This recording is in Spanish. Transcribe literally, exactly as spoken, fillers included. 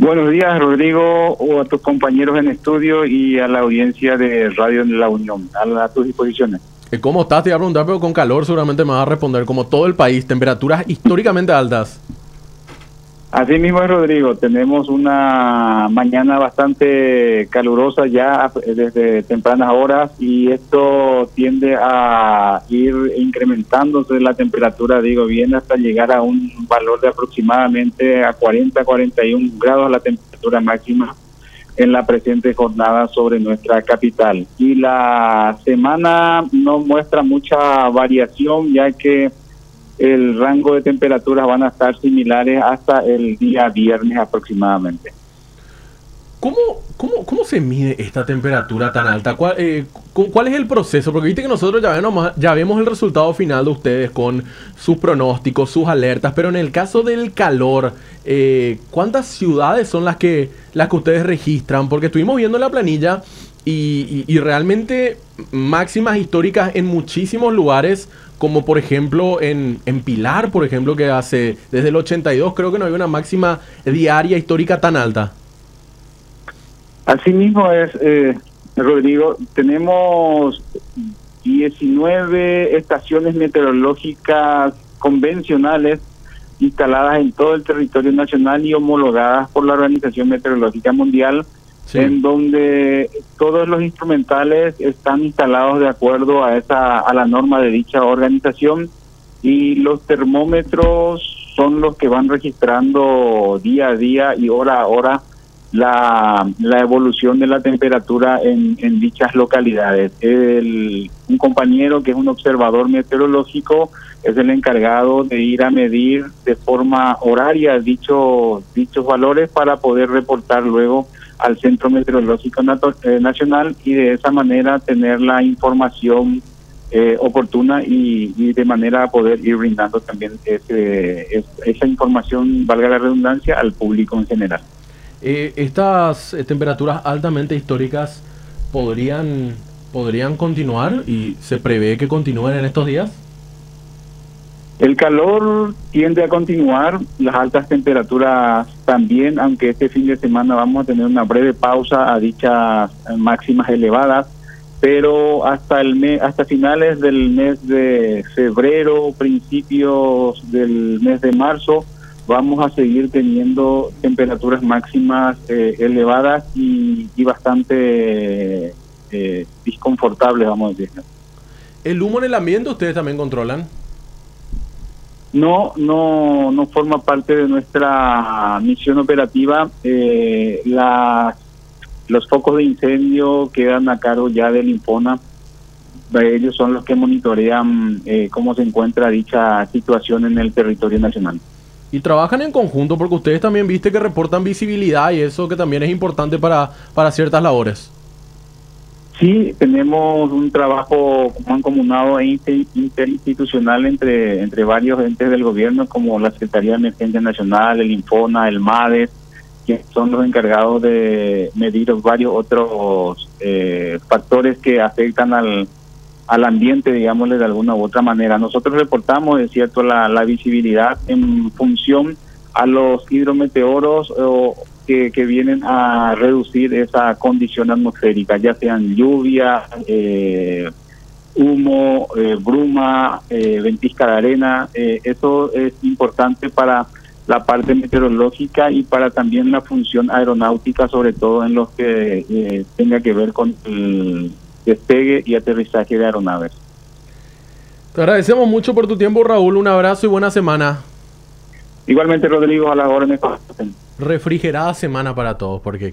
Buenos días, Rodrigo, o a tus compañeros en estudio y a la audiencia de Radio La Unión, a, a tus disposiciones. ¿Cómo estás? Te iba a preguntar, pero con calor seguramente me vas a responder, como todo el país, temperaturas históricamente altas. Así mismo es, Rodrigo, tenemos una mañana bastante calurosa ya desde tempranas horas y esto tiende a ir incrementándose la temperatura, digo bien, hasta llegar a un valor de aproximadamente a cuarenta, cuarenta y un grados la temperatura máxima en la presente jornada sobre nuestra capital. Y la semana no muestra mucha variación, ya que el rango de temperaturas van a estar similares hasta el día viernes aproximadamente. ¿Cómo, cómo, cómo se mide esta temperatura tan alta? ¿Cuál, eh, ¿Cuál es el proceso? Porque viste que nosotros ya vemos, ya vemos el resultado final de ustedes con sus pronósticos, sus alertas, pero en el caso del calor, eh, ¿cuántas ciudades son las que, las que ustedes registran? Porque estuvimos viendo la planilla y, y, y realmente máximas históricas en muchísimos lugares, como por ejemplo en, en Pilar, por ejemplo, que hace desde el ochenta y dos creo que no había una máxima diaria histórica tan alta. Así mismo es, eh, Rodrigo, tenemos diecinueve estaciones meteorológicas convencionales instaladas en todo el territorio nacional y homologadas por la Organización Meteorológica Mundial, sí, en donde todos los instrumentales están instalados de acuerdo a esa a la norma de dicha organización y los termómetros son los que van registrando día a día y hora a hora la, la evolución de la temperatura en, en dichas localidades. El, un compañero que es un observador meteorológico es el encargado de ir a medir de forma horaria dicho, dichos valores para poder reportar luego al Centro Meteorológico Nacional y de esa manera tener la información eh, oportuna y, y de manera a poder ir brindando también ese, es, esa información, valga la redundancia, al público en general. Eh, estas eh, temperaturas altamente históricas podrían, podrían continuar y se prevé que continúen en estos días. El calor tiende a continuar, las altas temperaturas también, aunque este fin de semana vamos a tener una breve pausa a dichas máximas elevadas, pero hasta el mes, hasta finales del mes de febrero, principios del mes de marzo, vamos a seguir teniendo temperaturas máximas eh, elevadas y, y bastante eh, disconfortables, vamos a decir. ¿El humo en el ambiente ustedes también controlan? No, no, no forma parte de nuestra misión operativa. Eh, la, los focos de incendio quedan a cargo ya del INFONA. Ellos son los que monitorean eh, cómo se encuentra dicha situación en el territorio nacional. Y trabajan en conjunto porque ustedes también viste que reportan visibilidad y eso que también es importante para, para ciertas labores. Sí, tenemos un trabajo mancomunado e interinstitucional entre entre varios entes del gobierno, como la Secretaría de Emergencia Nacional, el INFONA, el MADES, que son los encargados de medir varios otros eh, factores que afectan al, al ambiente, digámosle de alguna u otra manera. Nosotros reportamos, es cierto, la, la visibilidad en función a los hidrometeoros o Que, que vienen a reducir esa condición atmosférica, ya sean lluvia, eh, humo, eh, bruma, eh, ventisca de arena. Eh, eso es importante para la parte meteorológica y para también la función aeronáutica, sobre todo en lo que eh, tenga que ver con el despegue y aterrizaje de aeronaves. Te agradecemos mucho por tu tiempo, Raúl. Un abrazo y buena semana. Igualmente, Rodrigo, a las órdenes. Refrigerada semana para todos, porque